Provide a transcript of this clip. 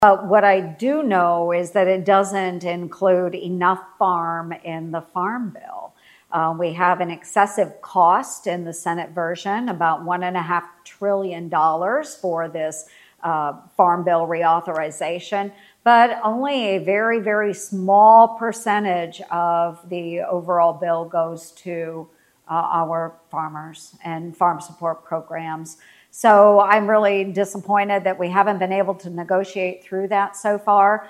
But what I do know is that it doesn't include enough farm in the Farm Bill. We have an excessive cost in the Senate version, about $1.5 trillion for this Farm Bill reauthorization, but only a very, very small percentage of the overall bill goes to our farmers and farm support programs. So I'm really disappointed that we haven't been able to negotiate through that so far.